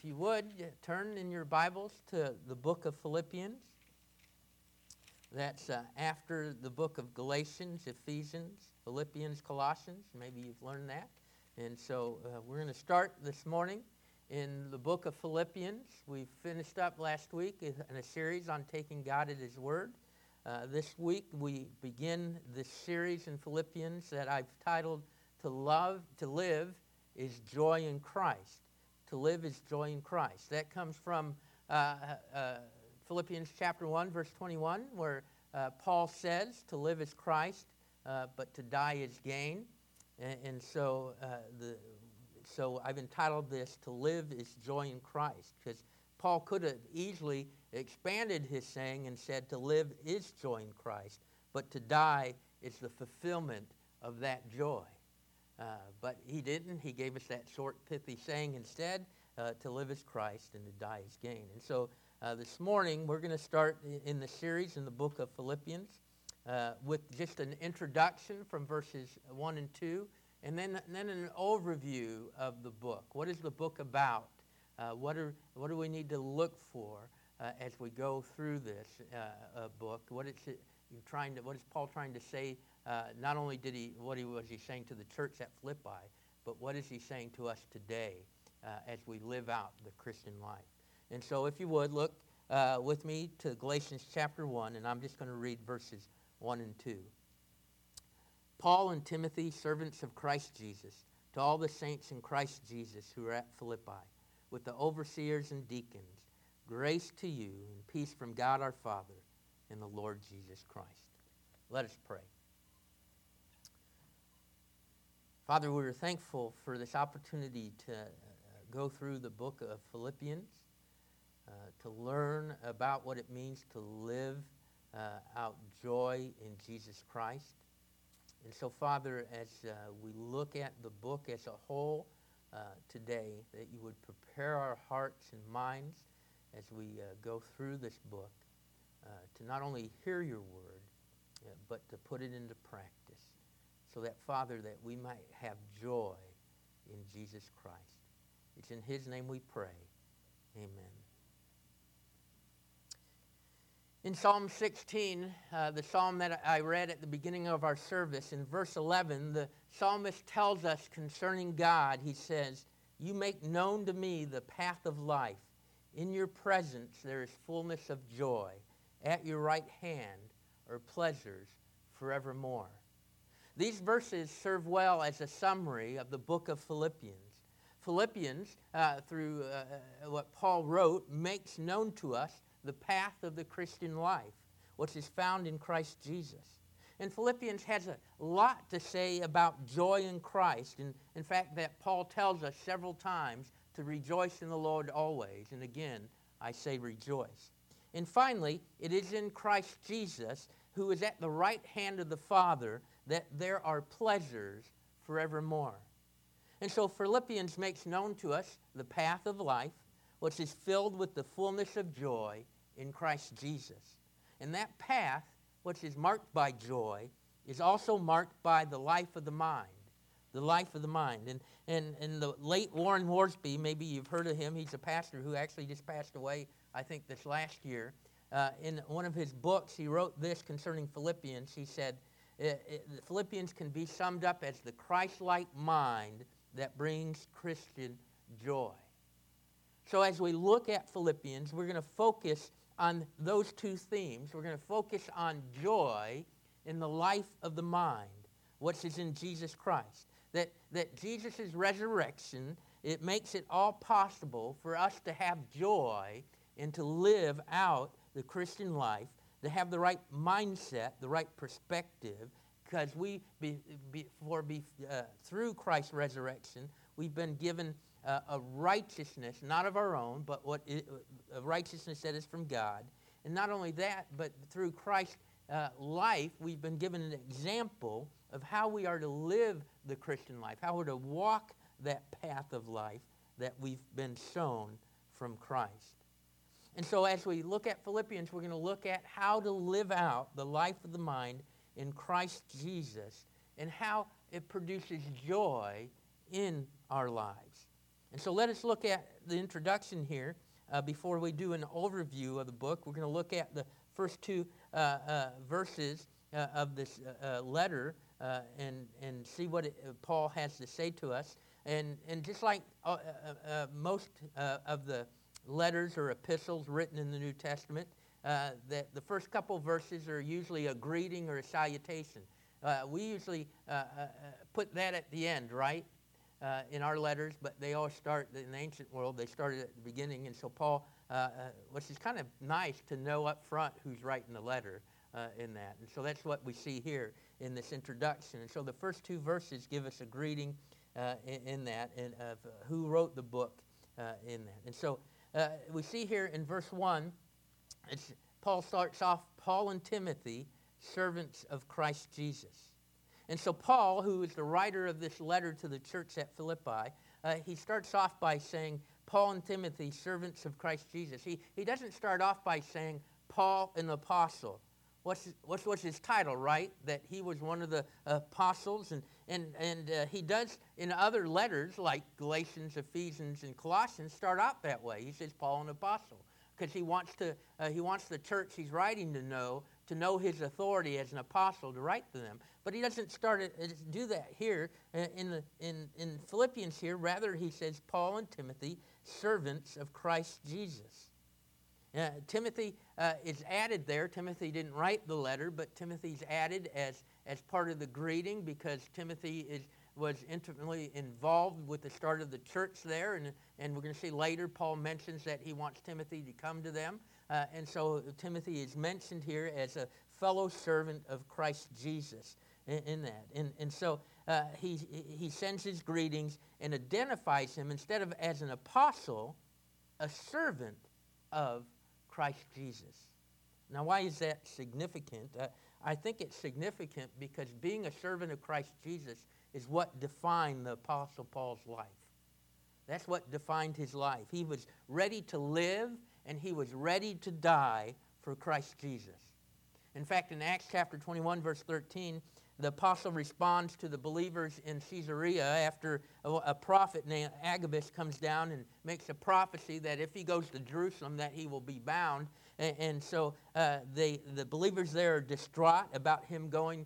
If you would, turn in your Bibles to the book of Philippians. That's after the book of Galatians, Ephesians, Philippians, Colossians. Maybe you've learned that. And so we're going to start this morning in the book of Philippians. We finished up last week in a series on taking God at His Word. This week we begin this series in Philippians that I've titled, To Live is Joy in Christ. To live is joy in Christ. That comes from Philippians chapter 1, verse 21, where Paul says, to live is Christ, but to die is gain. And so I've entitled this, To Live is Joy in Christ, because Paul could have easily expanded his saying and said, to live is joy in Christ, but to die is the fulfillment of that joy. But he didn't. He gave us that short, pithy saying instead, to live is Christ and to die is gain. And so this morning we're going to start in the series in the book of Philippians with just an introduction from verses 1 and 2, and then an overview of the book. What is the book about? What do we need to look for as we go through this book? What is Paul trying to say? Not only was he saying to the church at Philippi, but what is he saying to us today as we live out the Christian life? And so if you would, look with me to Galatians chapter 1, and I'm just going to read verses 1 and 2. Paul and Timothy, servants of Christ Jesus, to all the saints in Christ Jesus who are at Philippi, with the overseers and deacons, grace to you and peace from God our Father and the Lord Jesus Christ. Let us pray. Father, we're thankful for this opportunity to go through the book of Philippians, to learn about what it means to live out joy in Jesus Christ. And so, Father, as we look at the book as a whole today, that you would prepare our hearts and minds as we go through this book to not only hear your word, but to put it into practice. So that, Father, that we might have joy in Jesus Christ. It's in His name we pray. Amen. In Psalm 16, the psalm that I read at the beginning of our service, in verse 11, the psalmist tells us concerning God, he says, you make known to me the path of life. In your presence there is fullness of joy. At your right hand are pleasures forevermore. These verses serve well as a summary of the book of Philippians. Philippians, through what Paul wrote, makes known to us the path of the Christian life, which is found in Christ Jesus. And Philippians has a lot to say about joy in Christ. And in fact, that Paul tells us several times to rejoice in the Lord always. And again, I say rejoice. And finally, it is in Christ Jesus, who is at the right hand of the Father, that there are pleasures forevermore. And so Philippians makes known to us the path of life, which is filled with the fullness of joy in Christ Jesus. And that path, which is marked by joy, is also marked by the life of the mind. The life of the mind. And the late Warren Worsby, maybe you've heard of him, he's a pastor who actually just passed away, I think, this last year. In one of his books, he wrote this concerning Philippians. He said, Philippians can be summed up as the Christ-like mind that brings Christian joy. So as we look at Philippians, we're going to focus on those two themes. We're going to focus on joy in the life of the mind, which is in Jesus Christ. That Jesus' resurrection, it makes it all possible for us to have joy and to live out the Christian life, to have the right mindset, the right perspective, because through Christ's resurrection, we've been given a righteousness, not of our own, but a righteousness that is from God. And not only that, but through Christ's life, we've been given an example of how we are to live the Christian life, how we're to walk that path of life that we've been shown from Christ. And so as we look at Philippians, we're going to look at how to live out the life of the mind in Christ Jesus and how it produces joy in our lives. And so let us look at the introduction here before we do an overview of the book. We're going to look at the first two verses of this letter and see what Paul has to say to us. And just like most of the letters or epistles written in the New Testament, that the first couple verses are usually a greeting or a salutation. We usually put that at the end, right, in our letters, but they all start, in the ancient world, they started at the beginning. And so Paul, which is kind of nice to know up front who's writing the letter in that. And so that's what we see here in this introduction. And so the first two verses give us a greeting in that, and of who wrote the book in that. And so we see here in verse 1, Paul starts off, Paul and Timothy, servants of Christ Jesus. And so Paul, who is the writer of this letter to the church at Philippi, he starts off by saying, Paul and Timothy, servants of Christ Jesus. He doesn't start off by saying, Paul an apostle. What's his title, right? That he was one of the apostles. And he does in other letters like Galatians, Ephesians, and Colossians start out that way. He says Paul an apostle because he wants the church he's writing to know his authority as an apostle to write to them. But he doesn't do that here in Philippians here. Rather, he says Paul and Timothy, servants of Christ Jesus. Timothy is added there. Timothy didn't write the letter, but Timothy's added as part of the greeting because Timothy was intimately involved with the start of the church there. And we're going to see later Paul mentions that he wants Timothy to come to them. And so Timothy is mentioned here as a fellow servant of Christ Jesus in that. And so he sends his greetings and identifies him instead of as an apostle, a servant of Christ Jesus. Now, why is that significant? I think it's significant because being a servant of Christ Jesus is what defined the Apostle Paul's life. That's what defined his life. He was ready to live and he was ready to die for Christ Jesus. In fact, in Acts chapter 21, verse 13, the apostle responds to the believers in Caesarea after a prophet named Agabus comes down and makes a prophecy that if he goes to Jerusalem that he will be bound. And so the believers there are distraught about him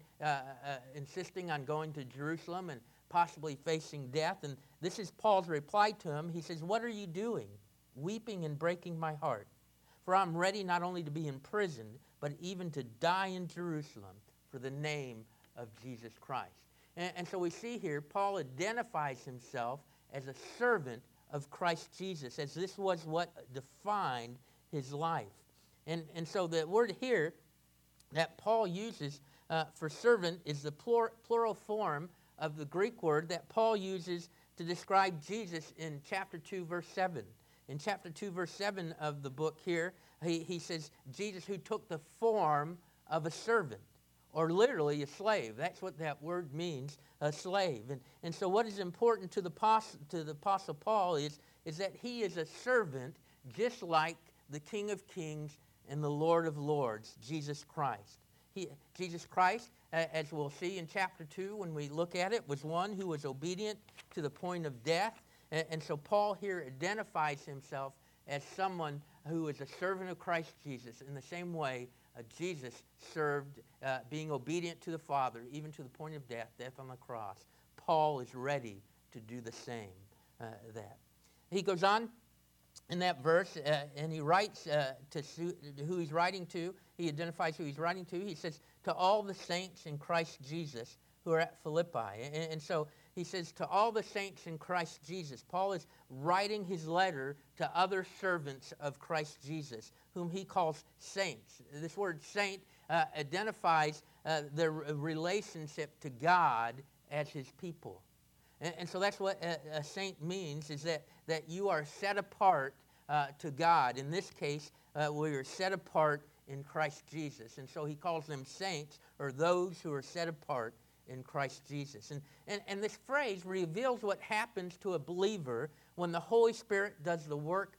insisting on going to Jerusalem and possibly facing death. And this is Paul's reply to him. He says, "What are you doing, weeping and breaking my heart? For I'm ready not only to be imprisoned, but even to die in Jerusalem for the name of Jesus Christ." And so we see here, Paul identifies himself as a servant of Christ Jesus, as this was what defined his life. And so the word here that Paul uses for servant is the plural form of the Greek word that Paul uses to describe Jesus in chapter 2, verse 7. In chapter 2, verse 7 of the book here, he says, Jesus who took the form of a servant, or literally a slave. That's what that word means, a slave. And so what is important to the Apostle Paul is that he is a servant just like the King of Kings and the Lord of Lords, Jesus Christ. Jesus Christ, as we'll see in chapter 2 when we look at it, was one who was obedient to the point of death. And so Paul here identifies himself as someone who is a servant of Christ Jesus in the same way Jesus served, being obedient to the Father, even to the point of death on the cross. Paul is ready to do the same. That he goes on in that verse, and he writes to who he's writing to. He identifies who he's writing to. He says, to all the saints in Christ Jesus who are at Philippi. And so he says, to all the saints in Christ Jesus. Paul is writing his letter to other servants of Christ Jesus, whom he calls saints. This word saint identifies their relationship to God as his people. And so that's what a saint means, is that you are set apart to God. In this case, we are set apart in Christ Jesus. And so he calls them saints, or those who are set apart in Christ Jesus. And this phrase reveals what happens to a believer when the Holy Spirit does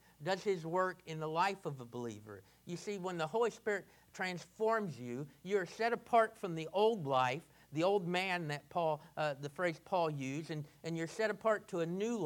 his work in the life of a believer. You see, when the Holy Spirit transforms you, you're set apart from the old life, the old man that the phrase Paul used, and you're set apart to a new life,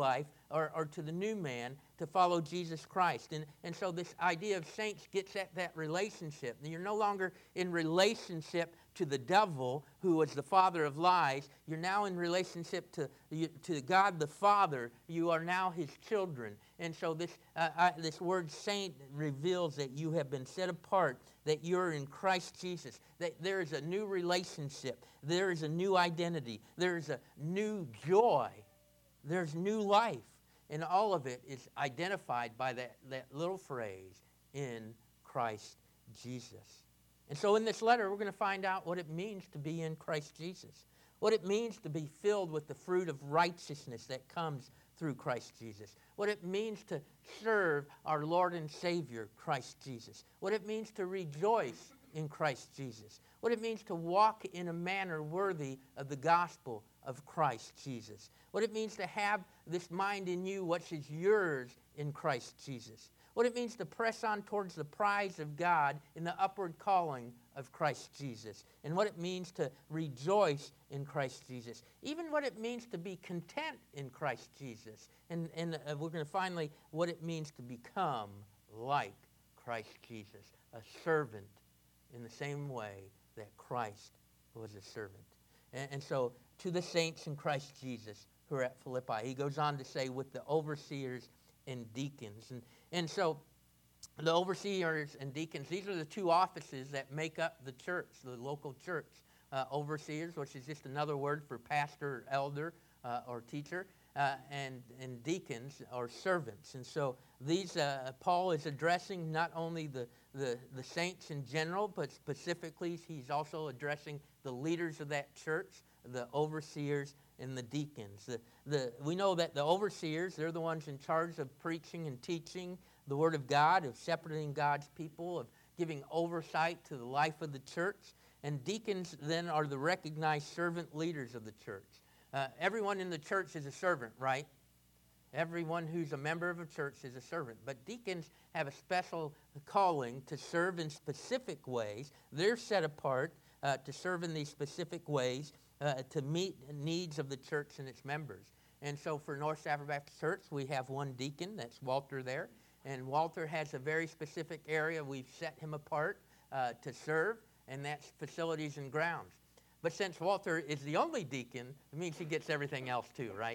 or to the new man to follow Jesus Christ. And so this idea of saints gets at that relationship. You're no longer in relationship to the devil, who was the father of lies. You're now in relationship to God the Father. You are now his children. And so this word saint reveals that you have been set apart, that you're in Christ Jesus, that there is a new relationship. There is a new identity. There is a new joy. There's new life. And all of it is identified by that little phrase, in Christ Jesus. And so in this letter, we're going to find out what it means to be in Christ Jesus, what it means to be filled with the fruit of righteousness that comes through Christ Jesus, what it means to serve our Lord and Savior, Christ Jesus, what it means to rejoice in Christ Jesus, what it means to walk in a manner worthy of the gospel of Christ Jesus, what it means to have this mind in you, which is yours in Christ Jesus, what it means to press on towards the prize of God in the upward calling of Christ Jesus, and what it means to rejoice in Christ Jesus, even what it means to be content in Christ Jesus, and we're going to finally what it means to become like Christ Jesus, a servant in the same way that Christ was a servant. And so to the saints in Christ Jesus who are at Philippi, he goes on to say, with the overseers and deacons. And so the overseers and deacons, these are the two offices that make up the church, the local church. Overseers, which is just another word for pastor, elder, or teacher, and deacons or servants. And so these, Paul is addressing not only the saints in general, but specifically he's also addressing the leaders of that church, the overseers and the deacons. We know that the overseers, they're the ones in charge of preaching and teaching the Word of God, of shepherding God's people, of giving oversight to the life of the church. And deacons then are the recognized servant leaders of the church. Everyone in the church is a servant, right? Everyone who's a member of a church is a servant. But deacons have a special calling to serve in specific ways. They're set apart to serve in these specific ways to meet needs of the church and its members. And so for North Stafford Baptist Church, we have one deacon, that's Walter there. And Walter has a very specific area we've set him apart to serve, and that's facilities and grounds. But since Walter is the only deacon, it means he gets everything else too, right?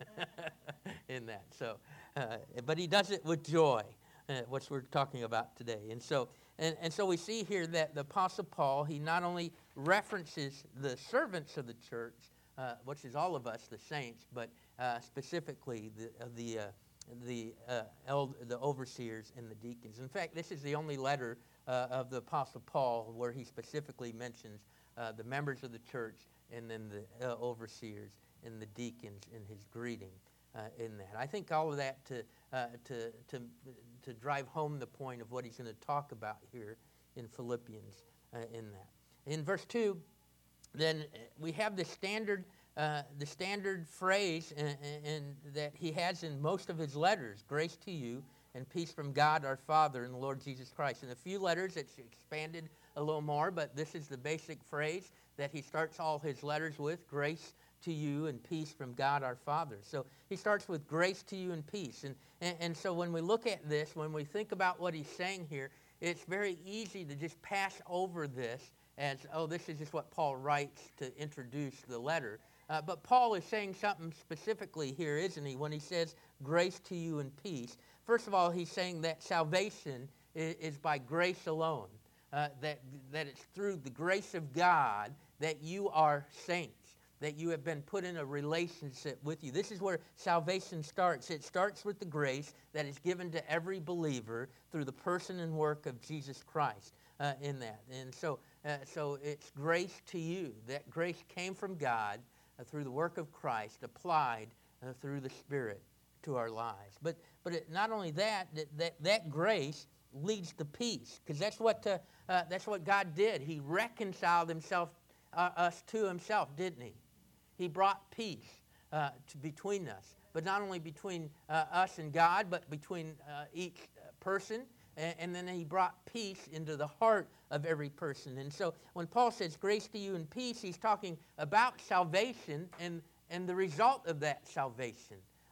In that. So, but he does it with joy, which we're talking about today. And so we see here that the Apostle Paul, he not only references the servants of the church, which is all of us, the saints, but specifically the overseers and the deacons. In fact, this is the only letter of the Apostle Paul where he specifically mentions the members of the church and then the overseers and the deacons in his greeting in that. I think all of that to drive home the point of what he's going to talk about here in Philippians in that. In verse 2, then we have the standard phrase that he has in most of his letters, grace to you and peace from God our Father and the Lord Jesus Christ. In a few letters, it's expanded a little more, but this is the basic phrase that he starts all his letters with, grace to you and peace from God our Father. So he starts with grace to you and peace. And so when we look at this, when we think about what he's saying here, it's very easy to just pass over this as, oh, this is just what Paul writes to introduce the letter. But Paul is saying something specifically here, isn't he, when he says grace to you and peace. First of all, he's saying that salvation is by grace alone, that it's through the grace of God that you are saints, that you have been put in a relationship with you. This is where salvation starts. It starts with the grace that is given to every believer through the person and work of Jesus Christ in that. And so it's grace to you. That grace came from God through the work of Christ, applied through the Spirit to our lives. But not only that grace leads to peace, because that's what God did. He reconciled us to himself, didn't he? He brought peace between us, but not only between us and God, but between each person. And then he brought peace into the heart of every person. And so when Paul says grace to you and peace, he's talking about salvation and the result of that salvation.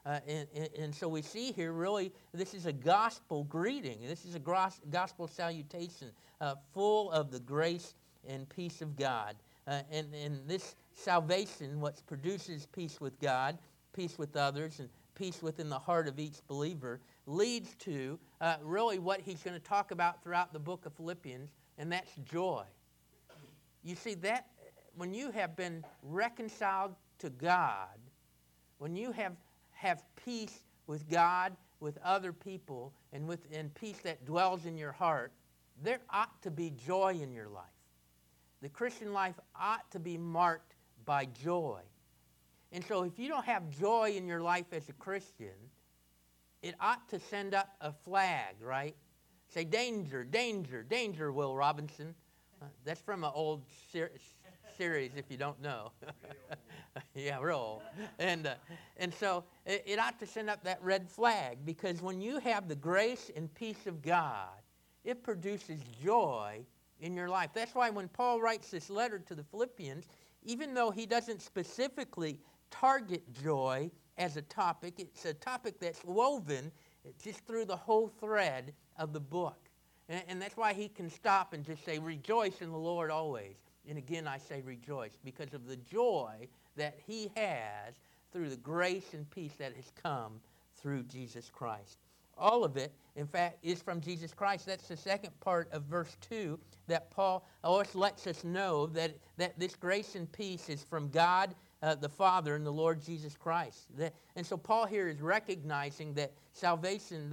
And so we see here, really, this is a gospel greeting. This is a gospel salutation full of the grace and peace of God. And this salvation, what produces peace with God, peace with others, and peace within the heart of each believer, leads to really what he's going to talk about throughout the book of Philippians, and that's joy. You see, that when you have been reconciled to God, when you have peace with God, with other people, and peace that dwells in your heart, there ought to be joy in your life. The Christian life ought to be marked by joy. And so if you don't have joy in your life as a Christian, it ought to send up a flag, right? Say, danger, danger, danger, Will Robinson. That's from an old series, if you don't know. Yeah, real old. And so it ought to send up that red flag, because when you have the grace and peace of God, it produces joy in your life. That's why when Paul writes this letter to the Philippians, even though he doesn't specifically target joy as a topic, it's a topic that's woven just through the whole thread of the book. And that's why he can stop and just say, rejoice in the Lord always. And again, I say rejoice, because of the joy that he has through the grace and peace that has come through Jesus Christ. All of it, in fact, is from Jesus Christ. That's the second part of verse 2 that Paul always lets us know that this grace and peace is from God the Father and the Lord Jesus Christ. And so Paul here is recognizing that salvation,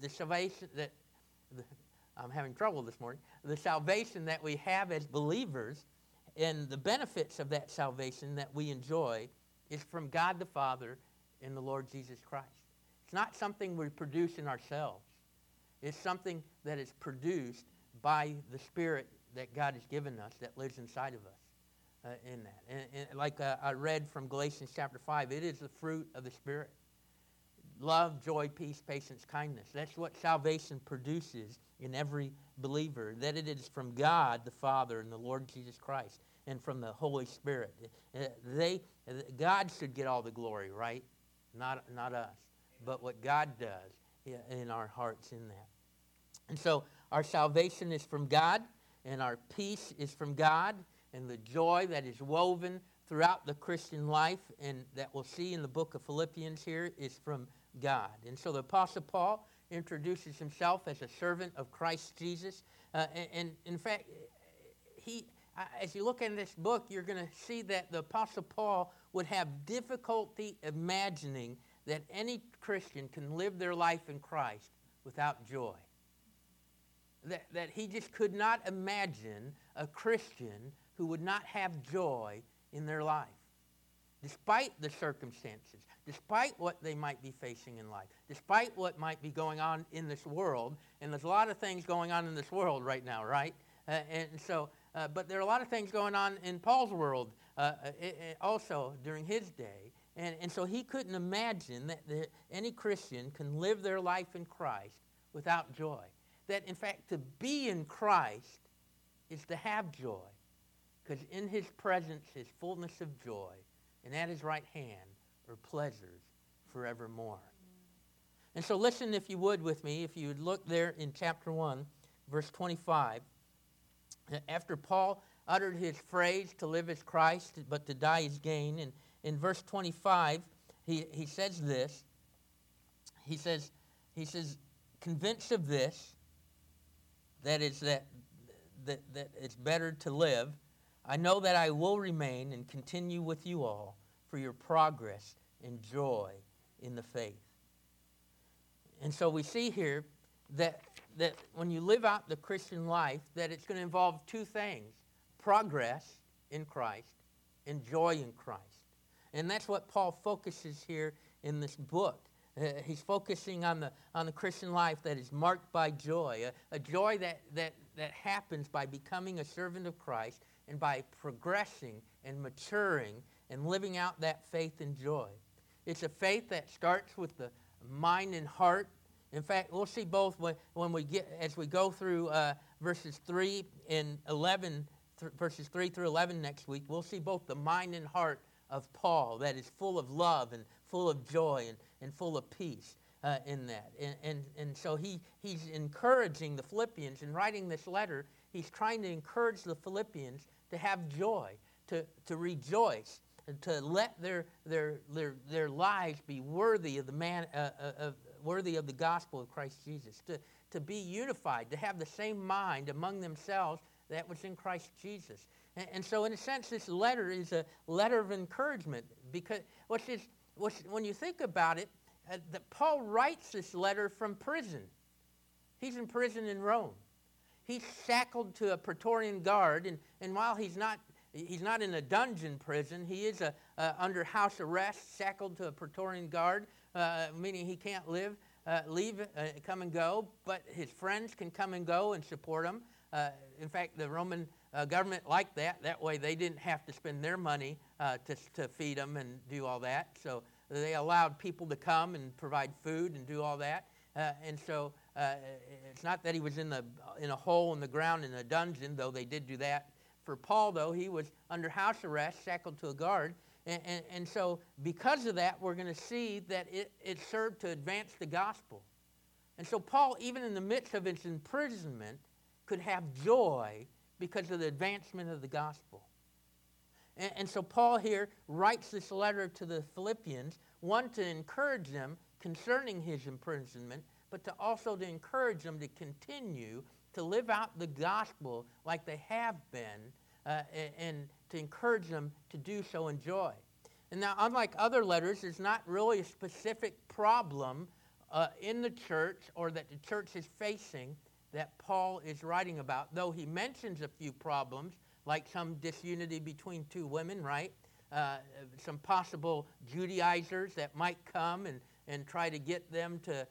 I'm having trouble this morning, the salvation that we have as believers and the benefits of that salvation that we enjoy is from God the Father and the Lord Jesus Christ. It's not something we produce in ourselves. It's something that is produced by the Spirit that God has given us that lives inside of us in that. And like I read from Galatians chapter 5, it is the fruit of the Spirit. Love, joy, peace, patience, kindness. That's what salvation produces in every believer, that it is from God the Father and the Lord Jesus Christ and from the Holy Spirit. God should get all the glory, right? Not us. But what God does in our hearts in that. And so our salvation is from God, and our peace is from God, and the joy that is woven throughout the Christian life and that we'll see in the book of Philippians here is from God. And so the Apostle Paul introduces himself as a servant of Christ Jesus. And in fact, as you look in this book, you're going to see that the Apostle Paul would have difficulty imagining that any Christian can live their life in Christ without joy. That he just could not imagine a Christian who would not have joy in their life, despite the circumstances, despite what they might be facing in life, despite what might be going on in this world. And there's a lot of things going on in this world right now, right? But there are a lot of things going on in Paul's world also during his day. And so he couldn't imagine that any Christian can live their life in Christ without joy. That, in fact, to be in Christ is to have joy, because in his presence is fullness of joy, and at his right hand are pleasures forevermore. And so listen, if you would, with me, if you would look there in chapter 1, verse 25. After Paul uttered his phrase, to live is Christ, but to die is gain, and in verse 25, he says this. He says, convinced of this, that it's better to live, I know that I will remain and continue with you all for your progress and joy in the faith. And so we see here that when you live out the Christian life, that it's going to involve two things: progress in Christ and joy in Christ. And that's what Paul focuses here in this book. He's focusing on the Christian life that is marked by joy, a joy that happens by becoming a servant of Christ and by progressing and maturing and living out that faith and joy. It's a faith that starts with the mind and heart. In fact, we'll see both as we go through verses 3 and 11, verses 3 through 11 next week. We'll see both the mind and heart of Paul that is full of love and full of joy and full of peace in that. And so he's encouraging the Philippians. In writing this letter, he's trying to encourage the Philippians to have joy, to rejoice, and to let their lives be worthy of worthy of the gospel of Christ Jesus, to be unified, to have the same mind among themselves that was in Christ Jesus. And so in a sense, this letter is a letter of encouragement, because when you think about it, that Paul writes this letter from prison. He's in prison in Rome. He's shackled to a Praetorian guard, and while he's not in a dungeon prison, he is under house arrest, shackled to a Praetorian guard, meaning he can't leave, come and go, but his friends can come and go and support him. In fact, the Roman government liked that. That way they didn't have to spend their money to feed them and do all that. So they allowed people to come and provide food and do all that. And so it's not that he was in a hole in the ground in a dungeon, though they did do that. For Paul, though, he was under house arrest, shackled to a guard. And so because of that, we're going to see that it served to advance the gospel. And so Paul, even in the midst of his imprisonment, could have joy because of the advancement of the gospel. And so Paul here writes this letter to the Philippians, one, to encourage them concerning his imprisonment, but also to encourage them to continue to live out the gospel like they have been, and to encourage them to do so in joy. And now, unlike other letters, there's not really a specific problem in the church or that the church is facing that Paul is writing about, though he mentions a few problems, like some disunity between two women, right? Some possible Judaizers that might come and try to get them to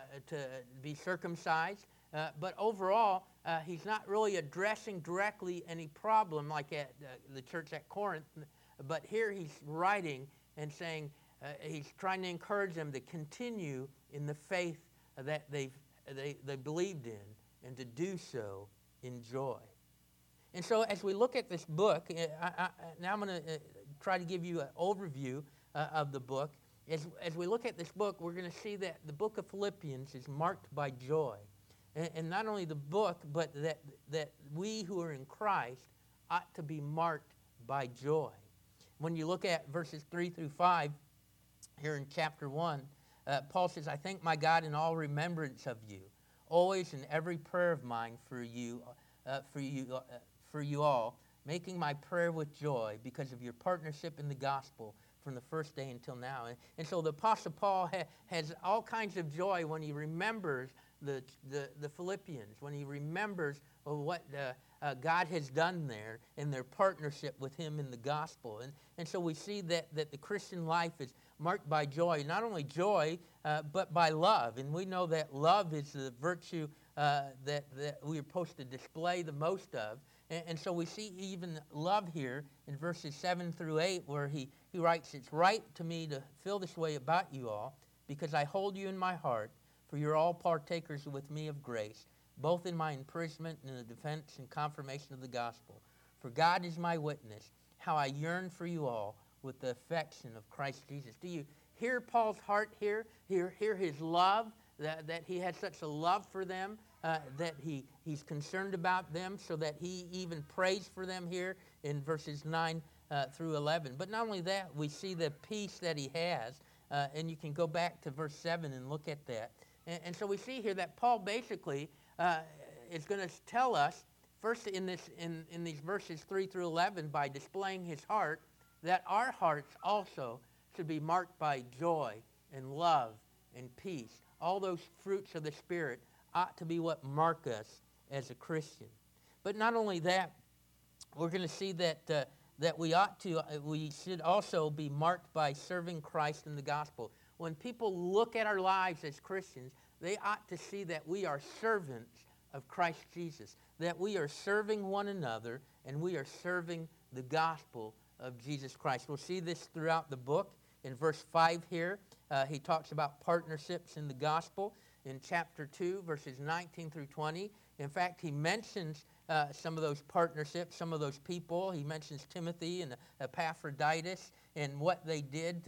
be circumcised. But overall, he's not really addressing directly any problem like at the church at Corinth. But here he's writing and saying he's trying to encourage them to continue in the faith that they believed in, and to do so in joy. And so as we look at this book, now I'm going to try to give you an overview of the book. As we look at this book, we're going to see that the book of Philippians is marked by joy. And not only the book, but that we who are in Christ ought to be marked by joy. When you look at verses 3 through 5 here in chapter 1, Paul says, I thank my God in all remembrance of you, always in every prayer of mine for you all, making my prayer with joy because of your partnership in the gospel from the first day until now. And so the Apostle Paul has all kinds of joy when he remembers the Philippians, when he remembers what God has done there in their partnership with him in the gospel. And so we see that the Christian life is marked by joy, not only joy, but by love. And we know that love is the virtue that we are supposed to display the most of. And so we see even love here in verses 7 through 8, where he writes, it's right to me to feel this way about you all, because I hold you in my heart, for you're all partakers with me of grace, both in my imprisonment and in the defense and confirmation of the gospel. For God is my witness, how I yearn for you all with the affection of Christ Jesus. Do you hear Paul's heart here? Hear his love, that he had such a love for them, that he's concerned about them, so that he even prays for them here in verses 9 through 11. But not only that, we see the peace that he has, and you can go back to verse 7 and look at that. And so we see here that Paul basically is going to tell us, first in these verses 3 through 11, by displaying his heart, that our hearts also should be marked by joy and love and peace. All those fruits of the Spirit ought to be what mark us as a Christian. But not only that, we're going to see that we should also be marked by serving Christ in the gospel. When people look at our lives as Christians, they ought to see that we are servants of Christ Jesus, that we are serving one another, and we are serving the gospel of Jesus Christ. We'll see this throughout the book. In verse 5 here, he talks about partnerships in the gospel. In chapter 2, verses 19 through 20, in fact, he mentions some of those partnerships, some of those people. He mentions Timothy and Epaphroditus and what they did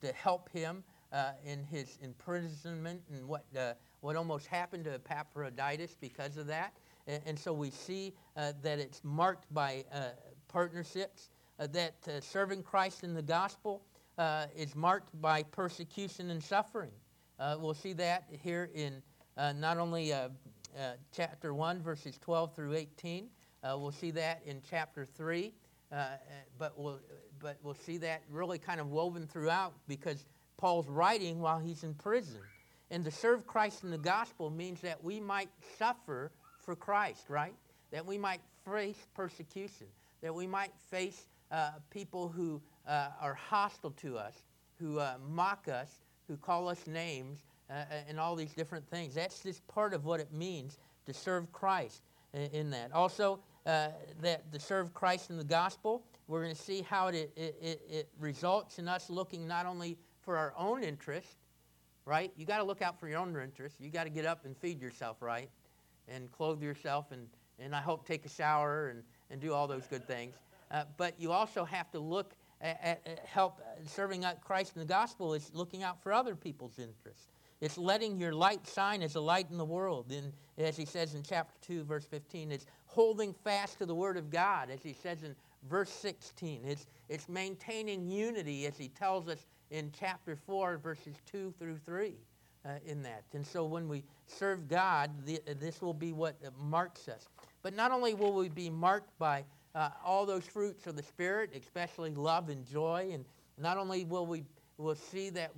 to help him in his imprisonment and what almost happened to Epaphroditus because of that. And so we see that it's marked by partnerships, that serving Christ in the gospel is marked by persecution and suffering. We'll see that here in not only chapter 1, verses 12 through 18. We'll see that in chapter 3, but we'll see that really kind of woven throughout because Paul's writing while he's in prison. And to serve Christ in the gospel means that we might suffer for Christ, right? That we might face persecution, that we might face people who are hostile to us, who mock us, who call us names, and all these different things. That's just part of what it means to serve Christ in that. Also, that to serve Christ in the gospel, we're going to see how it results in us looking not only for our own interest, right? You got to look out for your own interest. You got to get up and feed yourself, right? And clothe yourself, and I hope take a shower and do all those good things. But you also have to look at help serving out Christ in the gospel is looking out for other people's interests. It's letting your light shine as a light in the world. And as he says in chapter 2, verse 15, it's holding fast to the word of God, as he says in verse 16. It's maintaining unity, as he tells us in chapter 4, verses 2 through 3 in that. And so when we serve God, this will be what marks us. But not only will we be marked by all those fruits of the Spirit, especially love and joy, and not only we'll see that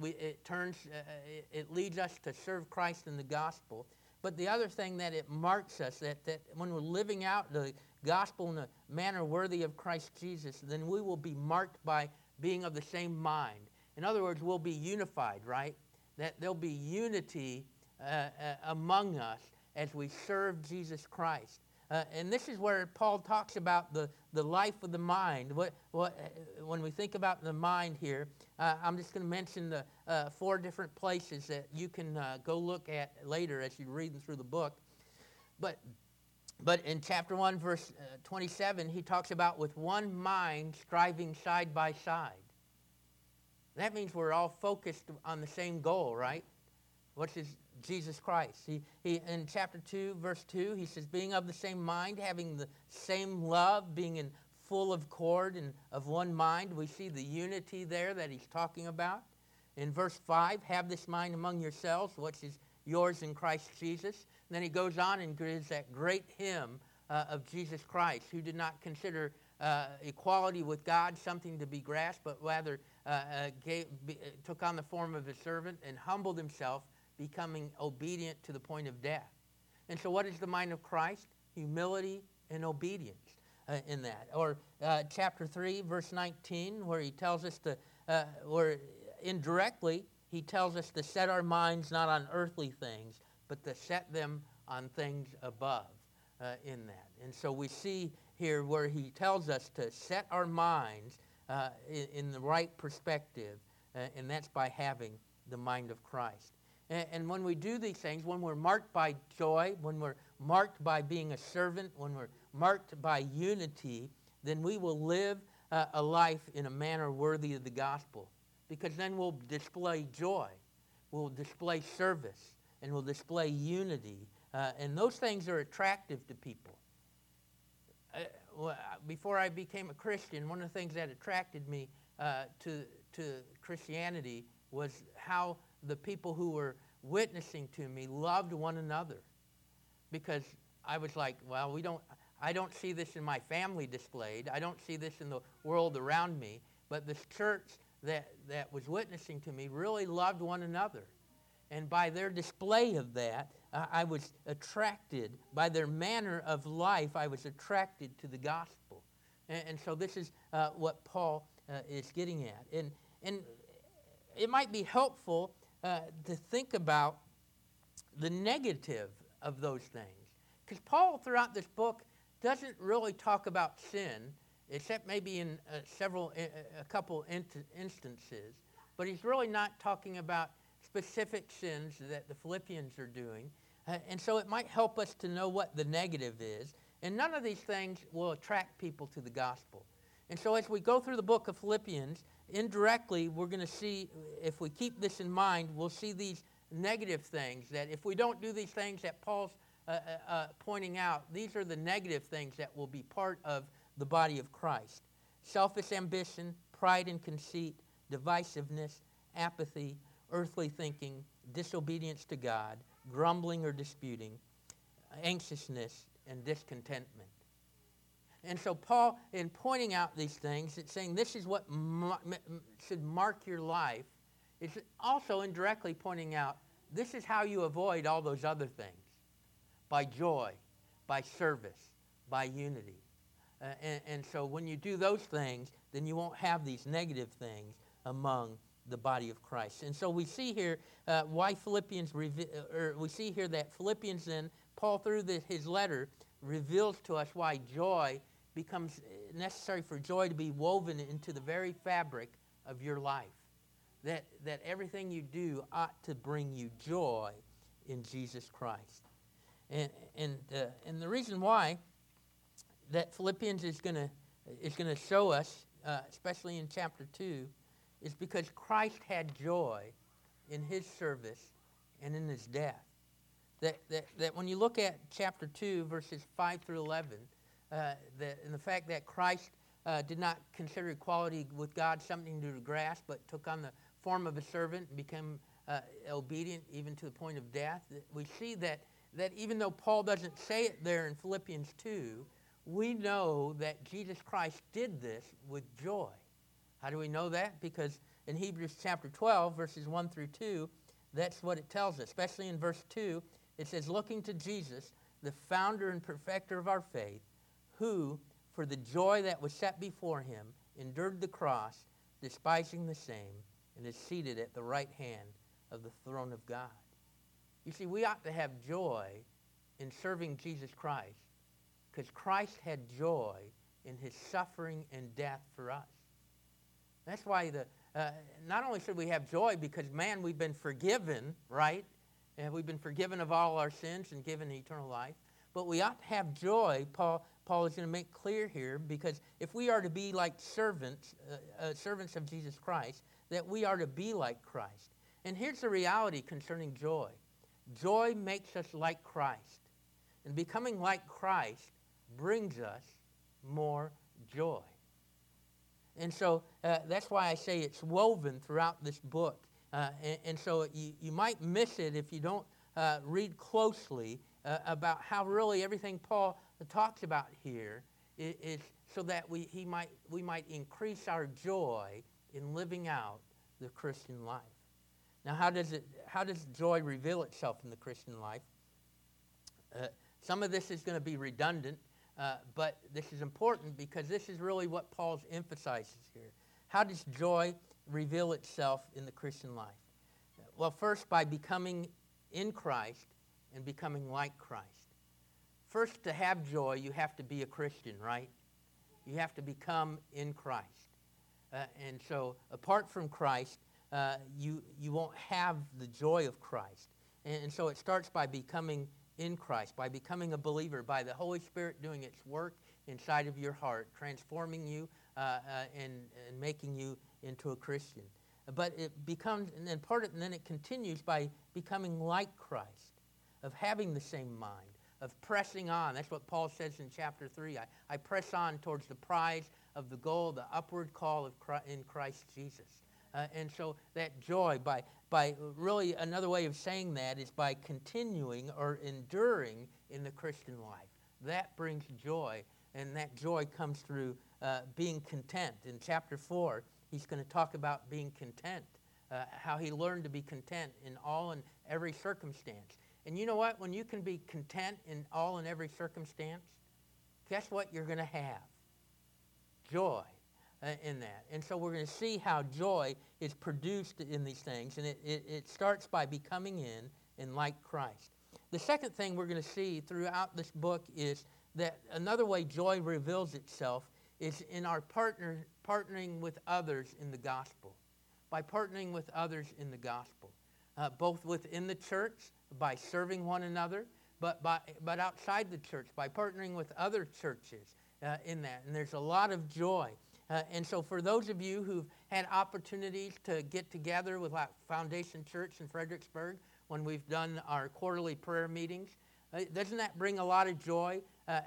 it leads us to serve Christ in the gospel, but the other thing that it marks us, that when we're living out the gospel in a manner worthy of Christ Jesus, then we will be marked by being of the same mind. In other words, we'll be unified, right? That there'll be unity among us as we serve Jesus Christ. And this is where Paul talks about the life of the mind. When we think about the mind here, I'm just going to mention the 4 different places that you can go look at later as you're reading through the book. But in chapter 1, verse 27, he talks about with one mind striving side by side. That means we're all focused on the same goal, right? Which is Jesus Christ. He in chapter 2, verse 2, he says, being of the same mind, having the same love, being in full of accord and of one mind. We see the unity there that he's talking about. In verse 5, have this mind among yourselves, which is yours in Christ Jesus. And then he goes on and gives that great hymn of Jesus Christ, who did not consider equality with God something to be grasped, but rather took on the form of a servant and humbled himself, becoming obedient to the point of death. And so what is the mind of Christ? Humility and obedience in that. Or chapter 3, verse 19, where he tells us where indirectly, he tells us to set our minds not on earthly things, but to set them on things above in that. And so we see here where he tells us to set our minds in the right perspective, and that's by having the mind of Christ. And when we do these things, when we're marked by joy, when we're marked by being a servant, when we're marked by unity, then we will live a life in a manner worthy of the gospel. Because then we'll display joy, we'll display service, and we'll display unity. And those things are attractive to people. Before I became a Christian, one of the things that attracted me to Christianity was how the people who were witnessing to me loved one another. Because I was like, well, I don't see this in my family displayed. I don't see this in the world around me. But this church that was witnessing to me really loved one another. And by their display of that, I was attracted, by their manner of life, I was attracted to the gospel. And so this is what Paul is getting at. And it might be helpful to think about the negative of those things. Because Paul, throughout this book, doesn't really talk about sin, except maybe in a couple instances. But he's really not talking about specific sins that the Philippians are doing. And so it might help us to know what the negative is. And none of these things will attract people to the gospel. And so as we go through the book of Philippians, indirectly, we're going to see, if we keep this in mind, we'll see these negative things, that if we don't do these things that Paul's pointing out, these are the negative things that will be part of the body of Christ. Selfish ambition, pride and conceit, divisiveness, apathy, earthly thinking, disobedience to God, grumbling or disputing, anxiousness, and discontentment. And so Paul, in pointing out these things, it's saying this is what should mark your life. It's also indirectly pointing out this is how you avoid all those other things. By joy, by service, by unity. And so when you do those things, then you won't have these negative things among the body of Christ. And so we see here why we see here that Philippians then, Paul through his letter, reveals to us why joy becomes necessary for joy to be woven into the very fabric of your life. That everything you do ought to bring you joy in Jesus Christ. And the reason why that Philippians is going to show us, especially in chapter 2, is because Christ had joy in his service and in his death. That when you look at chapter 2, verses 5 through 11, and the fact that Christ did not consider equality with God something to grasp, but took on the form of a servant and became obedient even to the point of death, we see that even though Paul doesn't say it there in Philippians 2, we know that Jesus Christ did this with joy. How do we know that? Because in Hebrews chapter 12, verses 1 through 2, that's what it tells us. Especially in verse 2, it says, looking to Jesus, the founder and perfecter of our faith, who, for the joy that was set before him, endured the cross, despising the same, and is seated at the right hand of the throne of God. You see, we ought to have joy in serving Jesus Christ because Christ had joy in his suffering and death for us. That's why not only should we have joy because, man, we've been forgiven, right? And we've been forgiven of all our sins and given eternal life. But we ought to have joy, Paul is going to make clear here, because if we are to be like servants of Jesus Christ, that we are to be like Christ. And here's the reality concerning joy. Joy makes us like Christ. And becoming like Christ brings us more joy. And so that's why I say it's woven throughout this book. And so you might miss it if you don't read closely about how really everything Paul talks about here is so that we might increase our joy in living out the Christian life. Now, how does joy reveal itself in the Christian life? Some of this is going to be redundant, but this is important because this is really what Paul emphasizes here. How does joy reveal itself in the Christian life? Well, first, by becoming in Christ and becoming like Christ. First, to have joy, you have to be a Christian, right? You have to become in Christ. And so, apart from Christ, you won't have the joy of Christ. And so it starts by becoming in Christ, by becoming a believer, by the Holy Spirit doing its work inside of your heart, transforming you and making you into a Christian. But it becomes, and then it continues by becoming like Christ, of having the same mind, of pressing on. That's what Paul says in chapter 3. I press on towards the prize of the goal, the upward call in Christ Jesus. And so that joy, by really another way of saying that is by continuing or enduring in the Christian life. That brings joy, and that joy comes through being content. In chapter 4, he's going to talk about being content, how he learned to be content in all and every circumstance. And you know what? When you can be content in all and every circumstance, guess what you're going to have? Joy. In that. And so we're going to see how joy is produced in these things. And it starts by becoming in like Christ. The second thing we're going to see throughout this book is that another way joy reveals itself is in our partnering with others in the gospel. By partnering with others in the gospel. Both within the church, by serving one another, but outside the church, by partnering with other churches in that. And there's a lot of joy. And so for those of you who've had opportunities to get together with like Foundation Church in Fredericksburg when we've done our quarterly prayer meetings, doesn't that bring a lot of joy?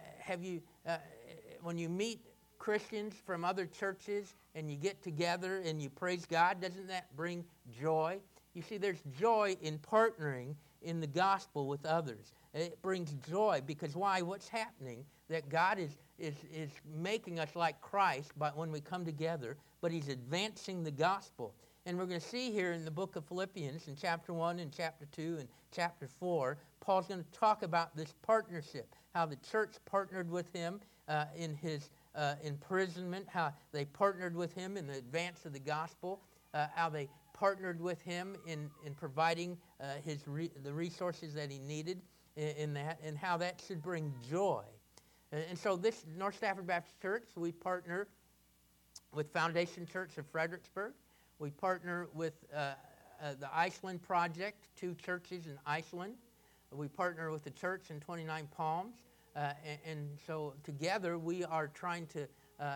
When you meet Christians from other churches and you get together and you praise God, doesn't that bring joy? You see, there's joy in partnering in the gospel with others. It brings joy because why? What's happening? That God is making us like Christ when we come together, but he's advancing the gospel. And we're going to see here in the book of Philippians in chapter 1 and chapter 2 and chapter 4, Paul's going to talk about this partnership, how the church partnered with him in his imprisonment, how they partnered with him in the advance of the gospel, how they partnered with him in providing the resources that he needed in that, and how that should bring joy. And so this North Stafford Baptist Church, we partner with Foundation Church of Fredericksburg. We partner with the Iceland Project, 2 churches in Iceland. We partner with the church in 29 Palms. And so together we are trying to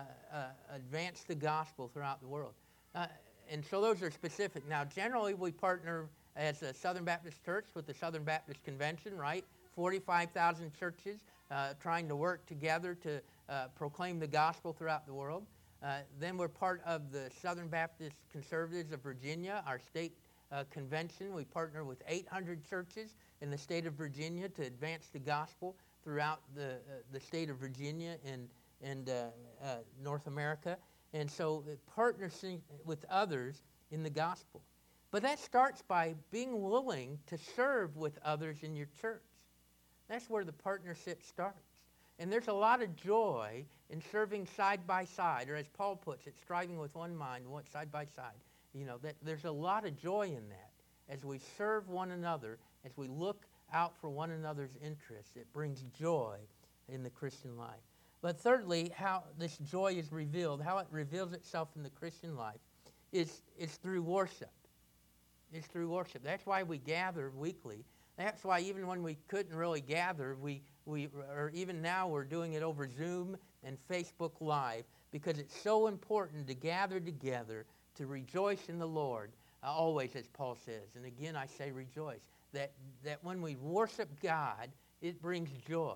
advance the gospel throughout the world. And so those are specific. Now, generally we partner as a Southern Baptist Church with the Southern Baptist Convention, right? 45,000 churches trying to work together to proclaim the gospel throughout the world. Then we're part of the Southern Baptist Conservatives of Virginia, our state convention. We partner with 800 churches in the state of Virginia to advance the gospel throughout the state of Virginia and North America. And so partnering with others in the gospel. But that starts by being willing to serve with others in your church. That's where the partnership starts. And there's a lot of joy in serving side by side, or as Paul puts it, striving with one mind, side by side. You know, there's a lot of joy in that. As we serve one another, as we look out for one another's interests, it brings joy in the Christian life. But thirdly, how this joy is revealed, how it reveals itself in the Christian life, is through worship. It's through worship. That's why we gather weekly. That's why even when we couldn't really gather, or even now we're doing it over Zoom and Facebook Live, because it's so important to gather together to rejoice in the Lord, always, as Paul says. And again, I say rejoice. That when we worship God, it brings joy.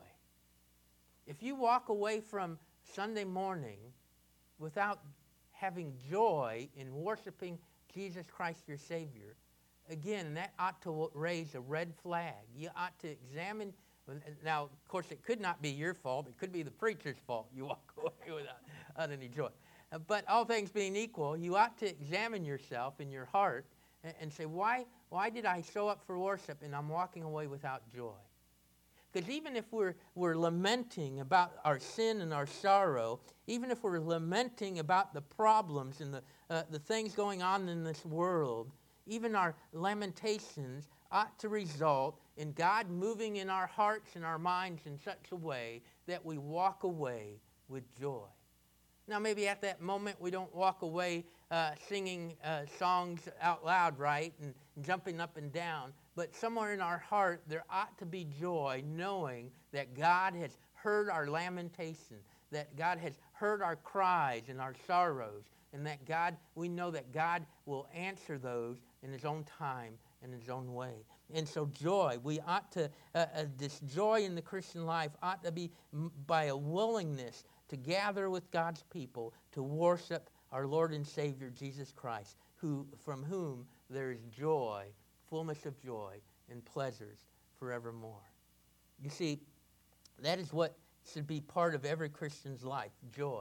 If you walk away from Sunday morning without having joy in worshiping Jesus Christ, your Savior, again, that ought to raise a red flag. You ought to examine. Now, of course, it could not be your fault. It could be the preacher's fault. You walk away without any joy. But all things being equal, you ought to examine yourself in your heart and say, why did I show up for worship and I'm walking away without joy? Because even if we're lamenting about our sin and our sorrow, even if we're lamenting about the problems and the things going on in this world, even our lamentations ought to result in God moving in our hearts and our minds in such a way that we walk away with joy. Now, maybe at that moment we don't walk away singing songs out loud, right, and jumping up and down. But somewhere in our heart there ought to be joy knowing that God has heard our lamentation, that God has heard our cries and our sorrows, and that we know that God will answer those in his own time and his own way. And so joy, we ought to, this joy in the Christian life ought to be by a willingness to gather with God's people to worship our Lord and Savior Jesus Christ, from whom there is joy, fullness of joy, and pleasures forevermore. You see, that is what should be part of every Christian's life, joy.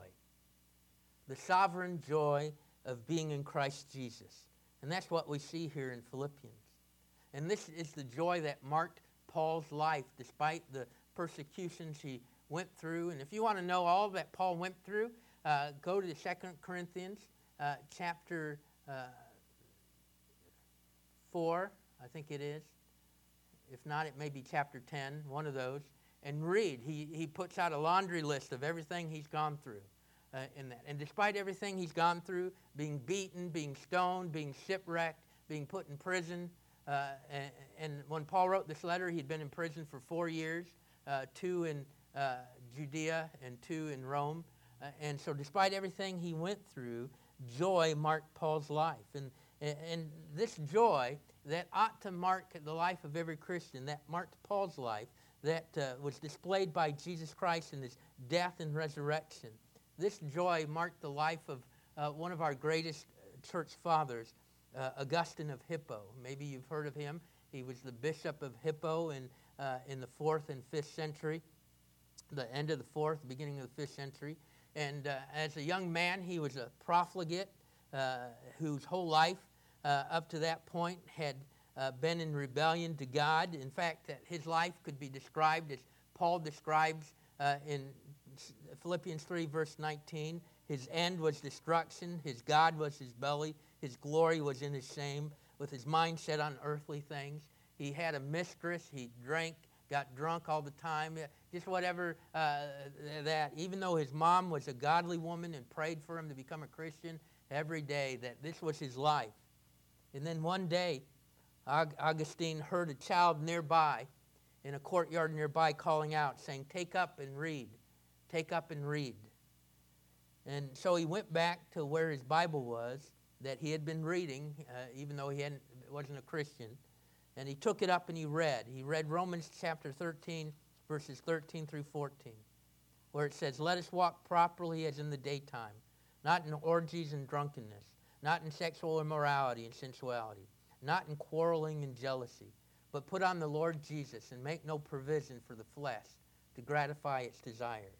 The sovereign joy of being in Christ Jesus. And that's what we see here in Philippians. And this is the joy that marked Paul's life despite the persecutions he went through. And if you want to know all that Paul went through, go to 2 Corinthians chapter 4, I think it is. If not, it may be chapter 10, one of those. And read. He puts out a laundry list of everything he's gone through in that. And despite everything he's gone through, being beaten, being stoned, being shipwrecked, being put in prison, and when Paul wrote this letter, he'd been in prison for 4 years, 2 in Judea and 2 in Rome. And so despite everything he went through, joy marked Paul's life. And this joy that ought to mark the life of every Christian, that marked Paul's life, that was displayed by Jesus Christ in his death and resurrection. This joy marked the life of one of our greatest church fathers, Augustine of Hippo. Maybe you've heard of him. He was the bishop of Hippo in the 4th and 5th century, the end of the 4th, beginning of the 5th century. And as a young man, he was a profligate whose whole life up to that point had been in rebellion to God. In fact, his life could be described as Paul describes in Philippians 3, verse 19. His end was destruction. His God was his belly. His glory was in his shame, with his mind set on earthly things. He had a mistress. He drank, got drunk all the time, just whatever that. Even though his mom was a godly woman and prayed for him to become a Christian every day, that this was his life. And then one day, Augustine heard a child nearby, in a courtyard nearby, calling out, saying, "Take up and read. Take up and read." And so he went back to where his Bible was that he had been reading, even though he wasn't a Christian. And he took it up and he read. He read Romans chapter 13, verses 13 through 14, where it says, "Let us walk properly as in the daytime, not in orgies and drunkenness, not in sexual immorality and sensuality, not in quarreling and jealousy, but put on the Lord Jesus and make no provision for the flesh to gratify its desires."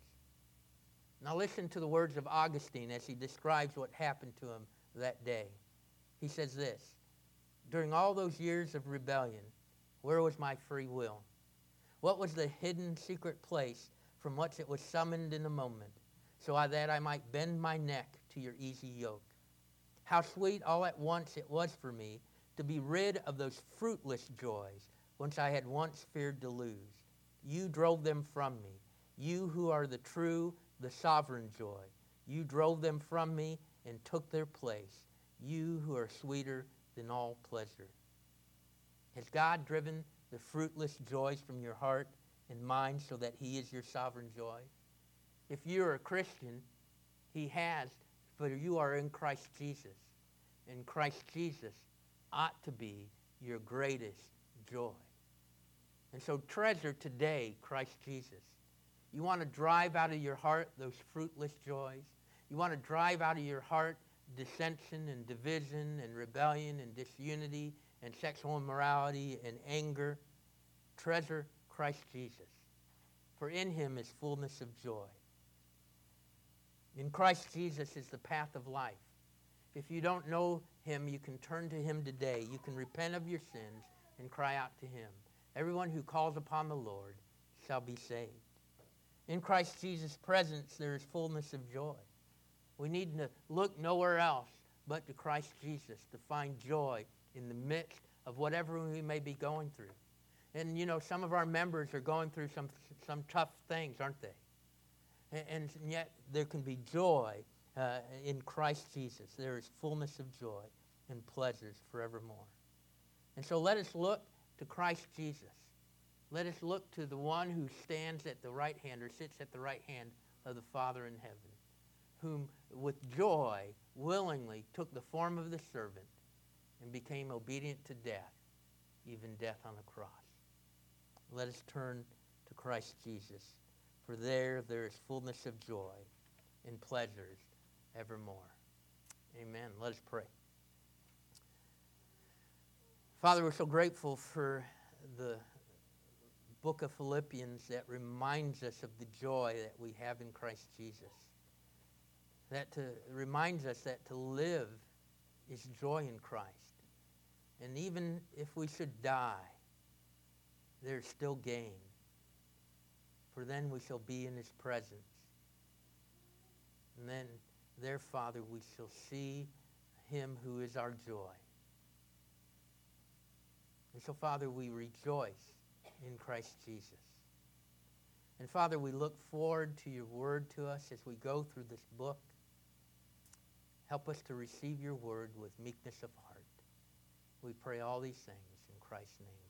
Now listen to the words of Augustine as he describes what happened to him that day. He says this, "During all those years of rebellion, where was my free will? What was the hidden secret place from which it was summoned in a moment, so that I might bend my neck to your easy yoke? How sweet all at once it was for me to be rid of those fruitless joys which I had once feared to lose. You drove them from me. You who are the true, the sovereign joy. You drove them from me and took their place. You who are sweeter than all pleasure." Has God driven the fruitless joys from your heart and mind so that he is your sovereign joy? If you're a Christian, he has, but you are in Christ Jesus. And Christ Jesus ought to be your greatest joy. And so treasure today Christ Jesus. You want to drive out of your heart those fruitless joys. You want to drive out of your heart dissension and division and rebellion and disunity and sexual immorality and anger. Treasure Christ Jesus, for in him is fullness of joy. In Christ Jesus is the path of life. If you don't know him, you can turn to him today. You can repent of your sins and cry out to him. Everyone who calls upon the Lord shall be saved. In Christ Jesus' presence, there is fullness of joy. We need to look nowhere else but to Christ Jesus to find joy in the midst of whatever we may be going through. And, you know, some of our members are going through some tough things, aren't they? And yet there can be joy in Christ Jesus. There is fullness of joy and pleasures forevermore. And so let us look to Christ Jesus. Let us look to the one who stands at the right hand or sits at the right hand of the Father in heaven, whom with joy willingly took the form of the servant and became obedient to death, even death on the cross. Let us turn to Christ Jesus, for there is fullness of joy and pleasures evermore. Amen. Let us pray. Father, we're so grateful for the book of Philippians that reminds us of the joy that we have in Christ Jesus. That reminds us that to live is joy in Christ. And even if we should die, there's still gain. For then we shall be in his presence. And then, there, Father, we shall see him who is our joy. And so, Father, we rejoice in Christ Jesus. And, Father, we look forward to your word to us as we go through this book. Help us to receive your word with meekness of heart. We pray all these things in Christ's name.